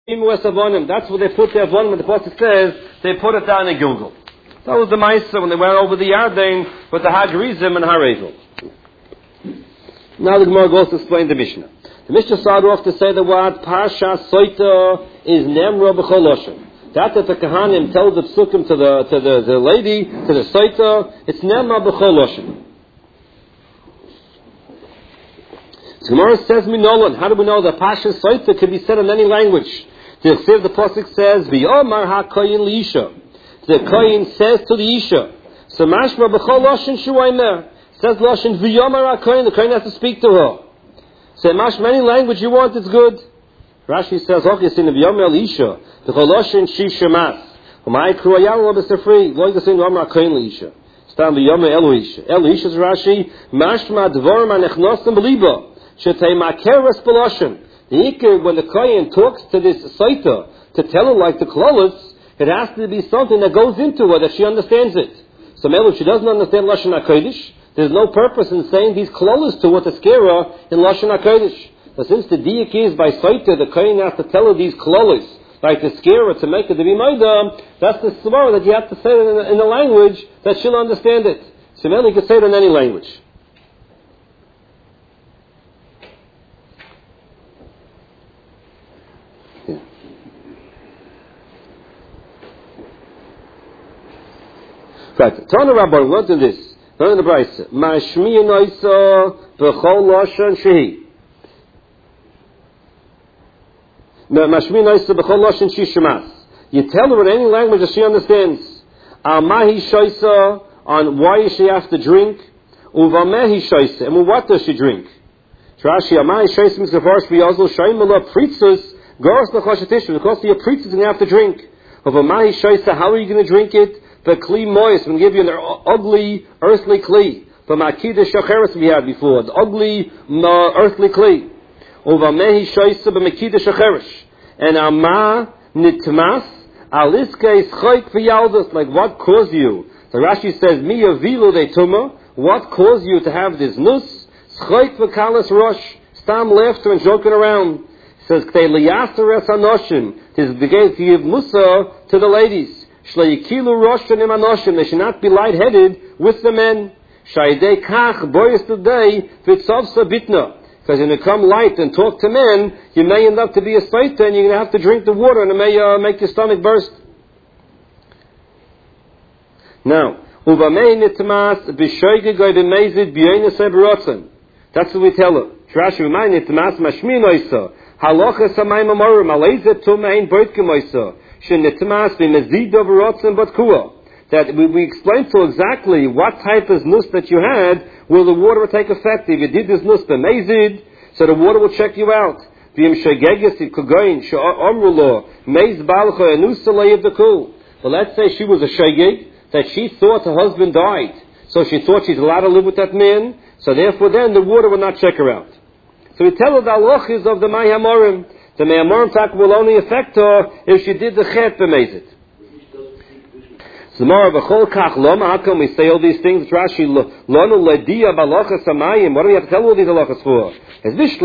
That's where they put their avonim. The pasuk says they put it down in Gilgal. That was the Maisa when they went over the Yarden with the Hagrizim and Harezel. Now the Gemara goes to explain the Mishnah. The Mishnah started off to say the word Parsha Soita is Nemra B'chol Lashon. That the Kahanim tell the psukim to the lady, to the Soita, it's Nemra B'chol Lashon. The Gemara says Minolan. How do we know that Parsha Soita can be said in any language? The pasuk says, "V'yomar ha'koyin liisha." The koyin says to the isha. So mashma b'chol lashon shuaymer says lashon v'yomar ha'koyin. The koyin has to speak to her. Say mashma any language you want, it's good. Rashi says, "Okay, sin v'yomar liisha b'chol lashon shi shemas." Umay kruayal lo b'sefri lo yigasin v'yomar ha'koyin liisha. Stam v'yomar elu isha. Elu isha is Rashi mashma dvorim anechnosim b'liba shetay makeres b'lashon. The Iker, when the Kohen talks to this Saita to tell her like the Klolis, it has to be something that goes into her, that she understands it. So maybe if she doesn't understand Lashon HaKodesh, there's no purpose in saying these Klolis to her to scare her in Lashon HaKodesh. But since the Diak is by Saita, the Kohen has to tell her these Klolis, like to scare her, to make her to be Maida, that's the Svara that you have to say it in a language that she'll understand it. So maybe you can say it in any language. Right. Tana Rabbi, what is this? Learn in the Brisa. Mashmiya noisa b'chol lashon shehi. Mashmiya noisa b'chol lashon she shemas. You tell her in any language that she understands. Mahi shoisa, on why she has to drink. Uvamehi shoisa, and what does she drink? Rashi, Mahi shoisa means gavarish v'yazol shaymala pritzus goros b'choshetishu. Because your pritzus you have to drink. Uvamahi shoisa, how are you going to drink it? The kli mois, we give you an ugly earthly kli. The makida shacheres we had before, the ugly earthly kli. Uva mehi shoysa b'makida shacheres. And ama nitmas aliske schoik v'yaldas. Like what caused you? The Rashi says mi yavilu de tuma. What caused you to have this nus? Schoik v'kalas rosh. Stam laughter and joking around. It says k'tei liyaser es anoshin. This is the to give musa to the ladies. They should not be lightheaded with the men. Because when you come light and talk to men, you may end up to be a saita and you're going to have to drink the water and it may make your stomach burst. Now, that's what we tell her. That we explained to exactly what type of nus that you had, will the water will take effect. If you did this nus b'mezid, so the water will check you out. But let's say she was a shegeg, that she thought her husband died, so she thought she's allowed to live with that man, so therefore then the water will not check her out. So we tell her the halachas of the May Hamorim. The May Hamorim tak will only affect her if she did the chet b'mezid. So more of a chol kach loma. How come we say all these things? Rashi lonu ledia balachas hamayim. What do we have to tell all these halachas for? It's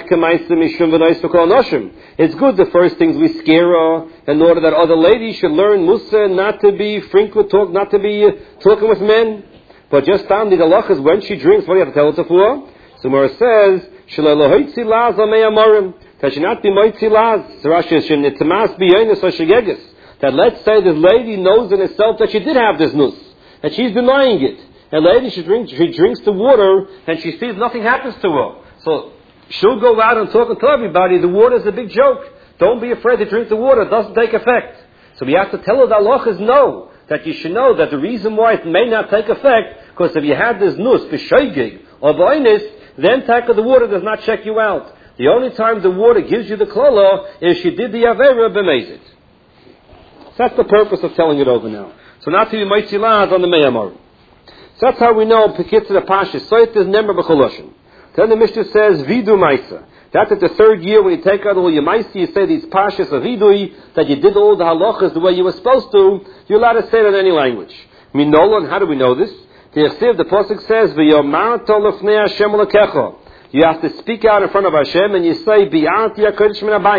good the first things we scare her in order that other ladies should learn musa, not to be talk, not to be talking with men. But just down the halachas when she drinks, what do you have to tell her for? So more says shalalohitzi laz amei amorim. That should not be moitzi laz. So Rashi should nitamas biyonis or shegeges. That let's say this lady knows in herself that she did have this nus, and she's denying it. And lady, she drinks the water, and she sees nothing happens to her. So she'll go out and talk and tell everybody, the water is a big joke. Don't be afraid to drink the water. It doesn't take effect. So we have to tell her the halachas no, that you should know that the reason why it may not take effect, because if you had this nus, b'shoigig, or b'oinis, then the water does not check you out. The only time the water gives you the klala is she did the avera b'mezid. That's the purpose of telling it over now. So not to be meitzilaz on the Meyamar. So that's how we know Pekitz the Pasha. So it is Nemra B'choloshin. Then the Mishnah says Vidu Maisa. That at the third year when you take out all your Maisa, you say these Pashas of Vidui, that you did all the halachas the way you were supposed to, you're allowed to say it in any language. Minolan, how do we know this? The Pasuk says V'yomar tolefnei Hashem lekecha. You have to speak out in front of Hashem and you say Bi'at yakodesh min habayis.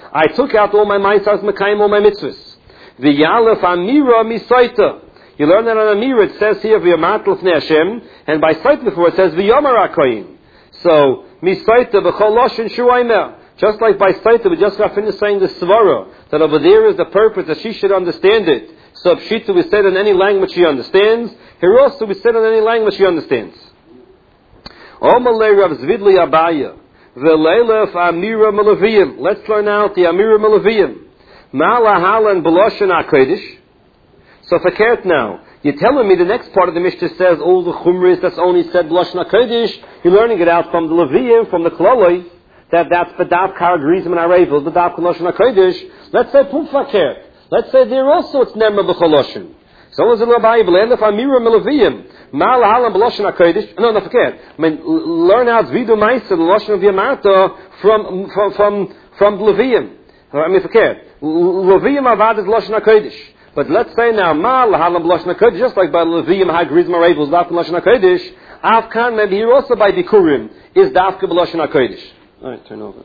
I took out all my ma'asas mekayim, all my mitzvahs. V'yalef amira misaita. You learn that on amira, it says here, v'yamat l'fnei Hashem, and by saita before it says, v'yamar akoyim. So, misaita b'chol loshin shuaymer. Just like by saita, we just got finished saying the svara, that over there is the purpose that she should understand it. So, pshita, we said in any language she understands. Here also, we said in any language she understands. Omalei Rav Zvidli Abaya. V'leilef amira melaviyim. Let's learn out the amira melaviyim. Ma'lahalan b'loshen HaKodesh. So fakert now. You're telling me the next part of the Mishnah says all the chumris that's only said b'loshen HaKodesh. You're learning it out from the Leviyim, from the Kloloi, that's b'dav karag rizim and arevel, b'dav b'loshen HaKodesh. Let's say pum fakert. Let's say there also it's nemra b'choloshen. So is it l'bayim v'leilef amira melaviyim. Mal halam b'loshen HaKodesh. No, forget. I mean, learn out Zvidu Maisa, the Loshen of Yamata, from Leviyim. I mean, forget. Leviyim avad is Loshen HaKodesh. But let's say now, Mal halam b'loshen HaKodesh, just like by Leviyim, Hagriz Marevel, is Dafka Loshen HaKodesh. Avkan, maybe here also by Bikurim, is Dafka b'loshen HaKodesh. Alright, turn over.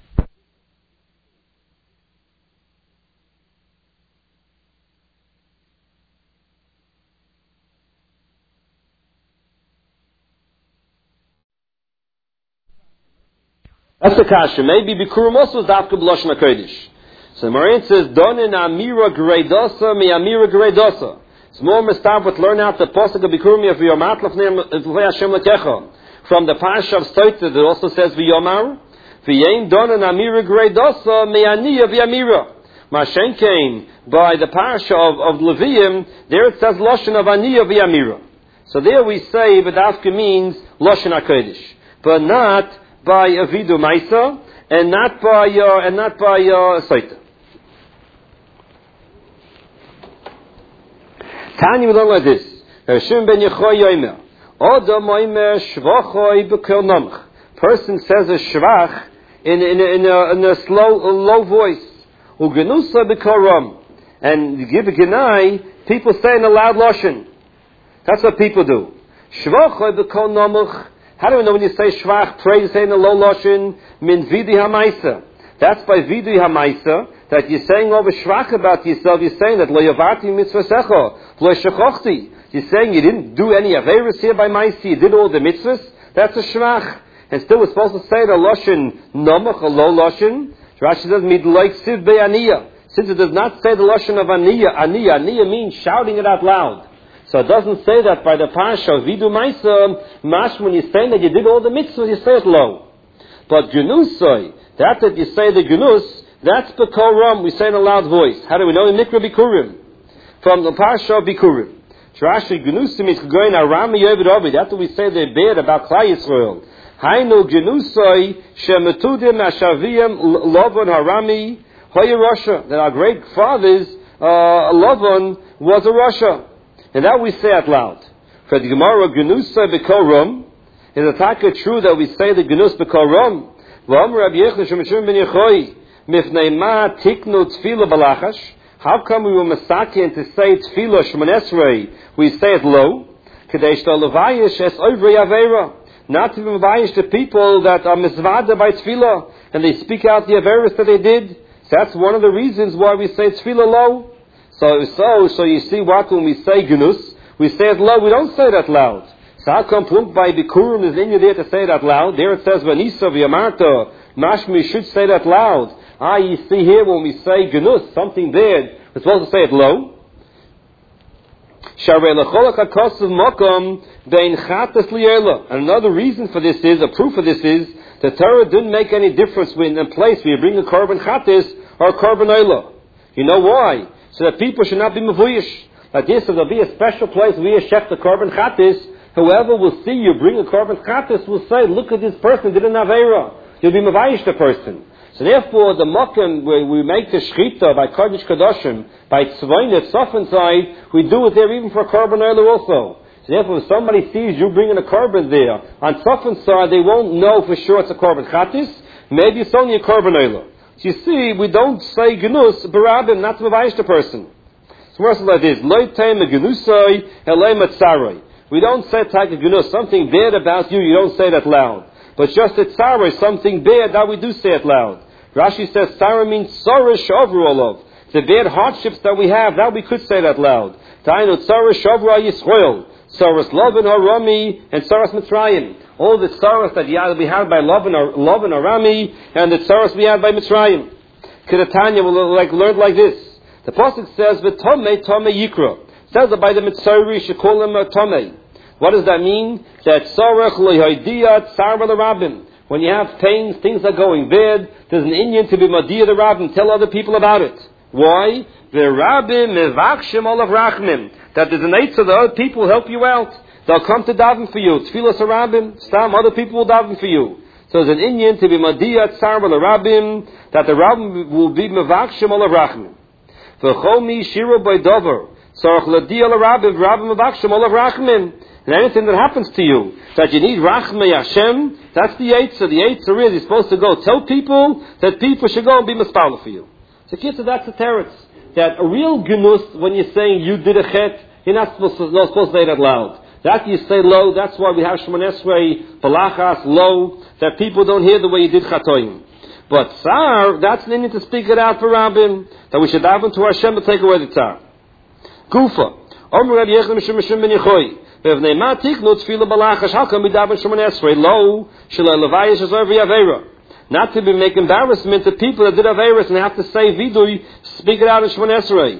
That's the kasha. Maybe Bikurim also is Dafka b'loshen HaKodesh. So the Moran says, Donin amira greidosa mi amira greidosa. It's more mistab with learn out the posuk of Bikurim of V'yomat l'fnei Hashem l'kecha. From the Parsha of Stoita that also says V'yomar. V'yein Donin amira greidosa mi aniya v'yamira. Mashen came by the Parsha of Leviyim, there it says Loshen of aniya v'yamira. So there we say V'dafka means Loshen HaKodesh. But not by Avidu Maisa, and not by Saita. Tanya we learn like this. Rishon ben Yechoy Yomer. Odom Yomer Shvachoy b'kol namach. Person says a shvach in a low voice. Ugenusa b'kol ram. And you give a genai, people say in a loud lashon. That's what people do. Shvachoy b'kol namach. How do we know when you say shvach, praise, say in a low lashon, min vidi hamaisa? That's by vidi hamaisa, that you're saying over shvach about yourself, you're saying that lo yavati mitzvasecha, lo shechochti. You're saying you didn't do any averis here by maisi, you did all the mitzvahs, that's a shvach. And still we're supposed to say the lashon nomach, a low lashon. Rashi says, midloik siv be'aniyah. Since it does not say the lashon of aniyah means shouting it out loud. So it doesn't say that by the Parsha of Vidu Maisa, Mash, when you're saying that you did all the mitzvahs, you say it low. But Gunusoi, that you say the Gunus, that's B'kol Ram, we say in a loud voice. How do we know? In Mikra Bikurim. From the Parsha of Bikurim. Rashi Gunusim is going around Yovid Ovid. That's what we say they're bad about Klai Yisrael. Hainu Gunusoi, Shemetudim Ashaviyim, Lovon Harami, Hoya Russia. That our great fathers, Lovon, was a Russia. And that we say out loud. For the Gemara, Genusa b'kol ram, is it taka true that we say the Genus b'kol ram? V'amr Rabbi Yechon Shemeshim ben Yechoy, mifnei ma tiknu tefila balachash. How come we were masakin to say tefila shmonesrei? We say it low. Kadesh to levayish es ovrei avera. Not to be levayish to people that are mizvada by tefila, and they speak out the averis that they did. So that's one of the reasons why we say tefila low. So you see what when we say Gunus, we say it low, we don't say that loud. So how come Plunk by Bikurim is in you there to say that loud? There it says Vanisa v'yamarta, Mashmi should say that loud. You see here when we say Gunus, something bad, we're supposed to say it low. And another reason for this is, a proof of this is, the Torah didn't make any difference in a place where you bring a korban chatis or a korban oila. You know why? So that people should not be mavuyish. Like this, so there'll be a special place where you shech the korban chatis. Whoever will see you bring a korban chatis will say, look at this person, did an avera. You'll be mavayish the person. So therefore, the mokem where we make the shchita by kodesh kadoshim, by tzvaynet sofen side, we do it there even for korban oila also. So therefore, if somebody sees you bringing a korban there, on sofen side, they won't know for sure it's a korban chatis. Maybe it's only a korban oila. So you see, we don't say genus, barabim, not to mavayish the person. So words like this, loy teim genusai, elay matzarai. We don't say like a genus, something bad about you don't say that loud. But just a tzarai, something bad, that we do say it loud. Rashi says Sarah means Sarah Shavru Olav. The bad hardships that we have, that we could say that loud. Ta'inu Sarah Shavru Yisrael. Saras Lavan Arami and Saras Mitzrayim. All the Saras that we had by Lavan Arami and the Saras we had by Mitzrayim. Kedatanya will learn like this. The Pasuk says, "V'tomei tomei yikra." It says that by the Mitzori should call him a tomei. What does that mean? That Sarach lehoidiyah tzar b'lerabim. When you have pains, things are going bad. There's an Indian to be madiyah the rabbim. Tell other people about it. Why? The rabbim mevakshim olav rachmim. That there's an eight so the other people will help you out. They'll come to daven for you. Tfilas harabim. Stam, other people will daven for you. So there's an Indian to be madiyah tzar b'lerabim. That the rabbim will be mevakshim olav rachmim. V'chomi shiro by dover. Sarach ladiyah l'rabbim v'rabbim mevakshim olav rachmim. And anything that happens to you, that you need Rachmei Hashem, that's the Eitzah. The Eitzah is you're supposed to go tell people that people should go and be Mispala for you. So Kitzah, that's the teretz. That a real gnus, when you're saying you did a chet, you're not supposed to say that loud. That you say low, that's why we have Shemon Esrei, Balachas, low, that people don't hear the way you did Chatoim. But Tsar, that's the need to speak it out for Rabbim, that we should daven to Hashem to take away the Tsar. Kufa. Omer Rabbi Yechon Mishum Ben Yechoi. How come we daven Shemon Esrei? Lo, Shalai Levayish Azorvi Aveira. Not to be make embarrassment to people that did Aveiras and have to say Vidui, speak it out in Shemon Esrei.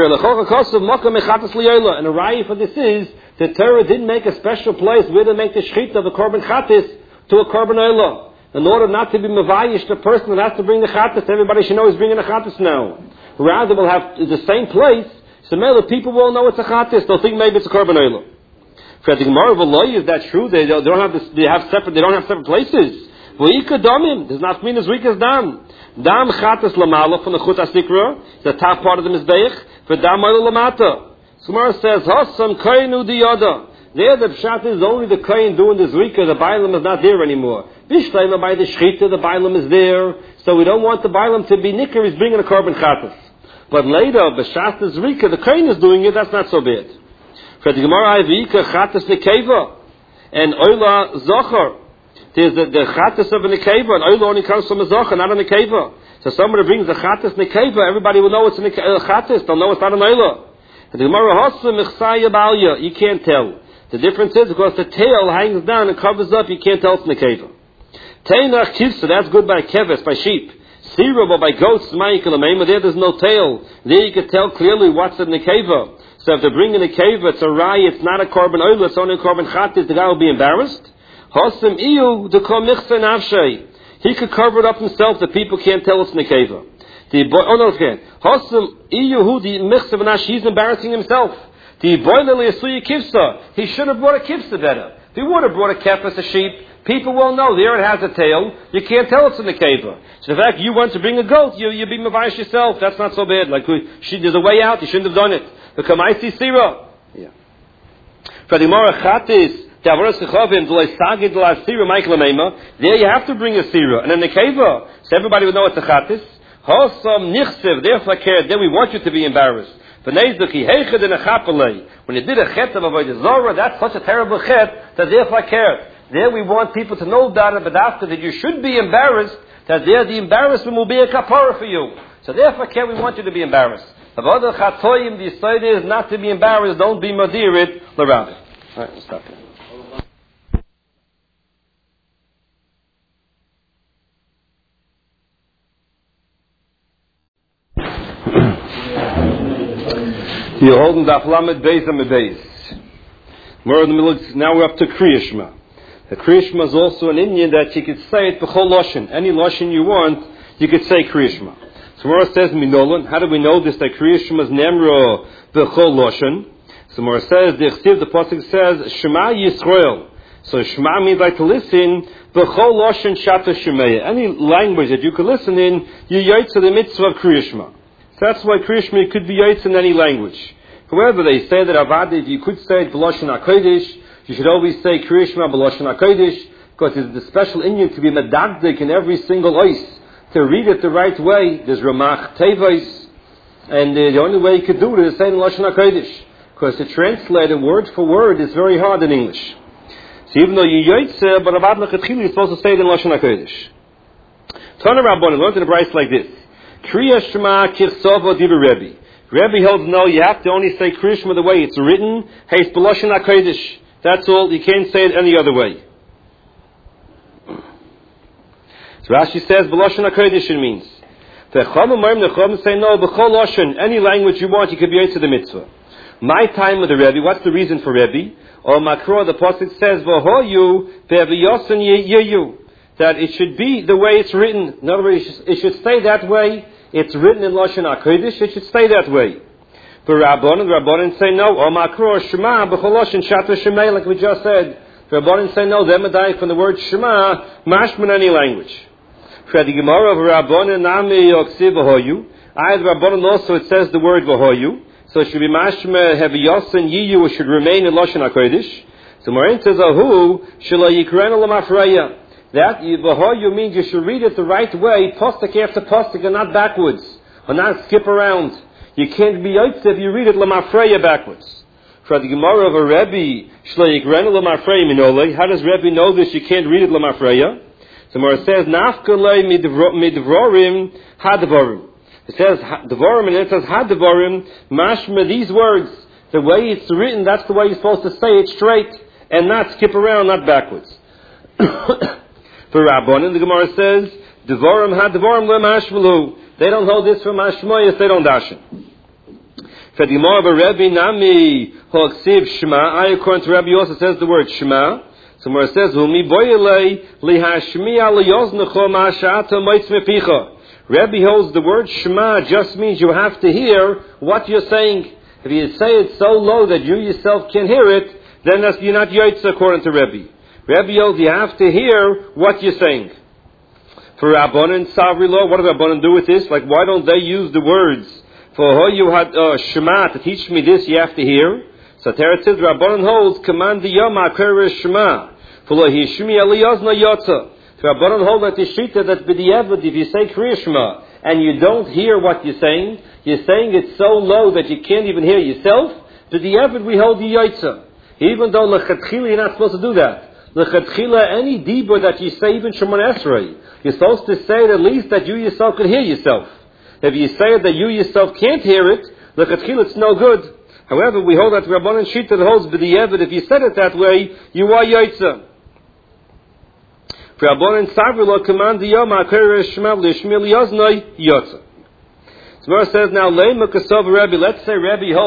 And the raya for this is, the Torah didn't make a special place where to make the shechita of the korban chatis to a korban oila. In order not to be mevayish the person that has to bring the chatis, everybody should know he's bringing a chatis now. Rather, we'll have the same place, so maybe people will know it's a chatis, they'll think maybe it's a korban oila. For the Gemara of Allah, is that true? They don't have this, they have separate places. V'ika damim does not mean as weak as dam. Dam chatas lamala from the chut asikra, the top part of the mizbeich. For dam lamata. Gemara says hasam kainu diyada. There the pshat is only the kain doing the zrika. The bailam is not there anymore. Bishlema by the shchita, the bailam is there. So we don't want the bailam to be nicker. He's bringing a korban chatas. But later, b'shat the zrika, the kain is doing it. That's not so bad. For the Gemara, V'ika chatas nekeva and oila zochar. There's the chatas of a nekeva, and oila only comes from a zochar, not a nekeva. So somebody brings the chatas nekeva, everybody will know it's a chatas. They'll know it's not an oila. And the Gemara hasa mechsaya balya. You can't tell. The difference is because the tail hangs down and covers up. You can't tell it's nekeva. Teinach kivsa, that's good by keves, by sheep. Sira, but by goats, there's no tail. There you can tell clearly what's a nekeva. So if they're bringing a keva, it's a rai, it's not a korban oila, it's only a korban chatis, the guy will be embarrassed. Hosem iyu de kol michse nafshay. He could cover it up himself, the people can't tell it's nekeva. Hosem iyu hu di michse v'nash, he's embarrassing himself. The boilele asuya kivsa, he should have brought a kivsa better. If he would have brought a kefas, a sheep, people will know, there it has a tail, you can't tell it's in the keva. So the fact you want to bring a goat, you be mavayish yourself, that's not so bad. Like, there's a way out, you shouldn't have done it. The Kamaisi Sira. Yeah. For the Gemara Chatis, the Avaras Chachavim, the Leisagid, the Sira, Michael Amema, there you have to bring a Sira. And then the Keva, so everybody would know it's a Chatis. Hosam Nichsev, therefore, then we want you to be embarrassed. When you did a chet of Avodah Zorah, that's such a terrible chet that therefore cared. There we want people to know about it, but after that you should be embarrassed, that there the embarrassment will be a kapara for you. So therefore, we want you to be embarrassed. Of other chatoyim, the Yisrael is not to be embarrassed. Don't be madirid l'rabbi. All right, we'll stop here. You're holding Daf Lamed Beis and Beis. We're in the middle. Now we're up to Kriya Shema. The Kriya Shema is also an Indian that you could say it b'chol loshen. Any loshen you want, you could say Kriya Shema. So Mora says Minolan. How do we know this? That Kriya Shema is Nemro b'chol loshen. So Mora says the pasuk says Shema Yisrael. So Shema means like to listen. B'chol loshen shata shemeya. Any language that you could listen in, you yaitz to the mitzvah of Kriya Shema. So that's why Kriya Shema could be yaitz in any language. However, they say that Avadi, if you could say it b'loshen hakodesh, you should always say Kriya Shema b'loshen hakodesh, because it's the special Indian to be medagdik in every single ois. To read it the right way, there's Ramach Tevis, and the only way you could do it is saying Lashon HaKodesh, because to translate it word for word is very hard in English. So even though you yaitze, but Avad L'Chatchila, you're supposed to say it in Lashon HaKodesh. Tana Rabbanan, learned in the Bryce like this. Kriya Shema Kirsova Diva Rebbe. Rebbe holds no, you have to only say Kriya Shema the way it's written. Hey, it's B'Lashon HaKodesh. That's all, you can't say it any other way. So Rashi says B'Lashon HaKodesh it means. The Chacham say no, B'Chol Lashon, any language you want, you can be into the mitzvah. My time with the Rebbe, what's the reason for Rebbe? Or Makro, the Pasuk says, V'hoyu ve'viyosan yeyu. That it should be the way it's written. In other words, it should stay that way. It's written in Lashon HaKodesh, it should stay that way. For Rabbanan say no. Or Makro, Shema, B'Chol Lashon, Shata Shemay, like we just said. Rabbanan say no, them are from the word Shema, mashman any language. For the Gemara of Rabbanan, Nami Yoksiv V'hoyu. I the Rabbanan also, it says the word V'hoyu. So it should be mashma heviyosan yiyu. It should remain in Lashon HaKodesh. So Marin says, "Ahu shelo yikrenu l'mafreya." That v'hoyu means you should read it the right way, postek after postek, and not backwards, or not skip around. You can't be yotze if you read it l'mafreya backwards. For the Gemara of a Rebbe, shelo yikrenu l'mafreya minolei. How does Rebbe know this? You can't read it l'mafreya. So Marin says, "Nafkalei midvorim hadvorim." It says Devarim and it says Hadvarim, mashma, these words, the way it's written, that's the way you're supposed to say it straight and not skip around, not backwards. For Rabbanan, the Gemara says, Devarim Hadvarim le mashmalu. They don't hold this for mashmoyas, they don't dash it. For the Gemara of a Rebbe, Nami Hoksiv Shema, I according to Rebbe also says the word Shema. So Gemara says, Humi boyelei lihashmiya liyoznecho ma'ashata moitz mepicha. Rebbe holds the word Shema just means you have to hear what you're saying. If you say it so low that you yourself can't hear it, then you're not Yotze according to Rebbe. Rebbe holds you have to hear what you're saying. For Rabbanan, Savri law, what do Rabbanan do with this? Like, why don't they use the words, for how you had Shema, to teach me this, you have to hear? So Teretz says, Rabbanan holds, command the Yama, Kere Shema, for lo hishmi aliyazna yotza. Rabbanan hold that the shita that b'diavad, if you say Kriya Shema and you don't hear what you're saying it so low that you can't even hear yourself, b'diavad we hold the Yotze. Even though l'chatchila you're not supposed to do that. L'chatchila, any dibur that you say, even Shemon Esrei, you're supposed to say it at least that you yourself can hear yourself. If you say it that you yourself can't hear it, l'chatchila it's no good. However, we hold that Rabbanan shita that holds b'diavad, if you said it that way, you are Yotze. Rabbanan Savrila command the Yom HaKodesh Shema Lishmi Liyaznoi Yotze. So Gemara says now, Leima Kasov Rebbe, let's say Rebbe holds